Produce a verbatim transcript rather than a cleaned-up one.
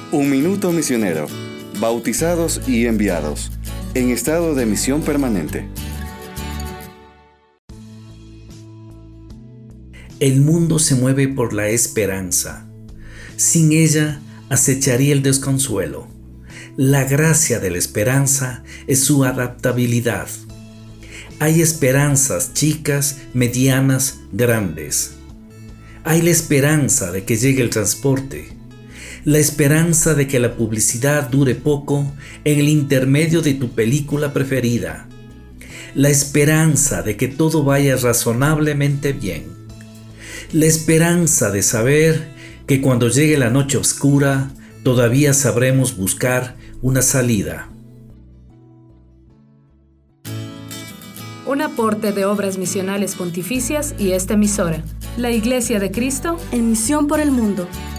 Un minuto misionero. Bautizados y enviados. En estado de misión permanente. El mundo se mueve por la esperanza. Sin ella acecharía el desconsuelo. La gracia de la esperanza es su adaptabilidad. Hay esperanzas chicas, medianas, grandes. Hay la esperanza de que llegue el transporte. La esperanza de que la publicidad dure poco en el intermedio de tu película preferida. La esperanza de que todo vaya razonablemente bien. La esperanza de saber que cuando llegue la noche oscura, todavía sabremos buscar una salida. Un aporte de Obras Misionales Pontificias y esta emisora. La Iglesia de Cristo en misión por el mundo.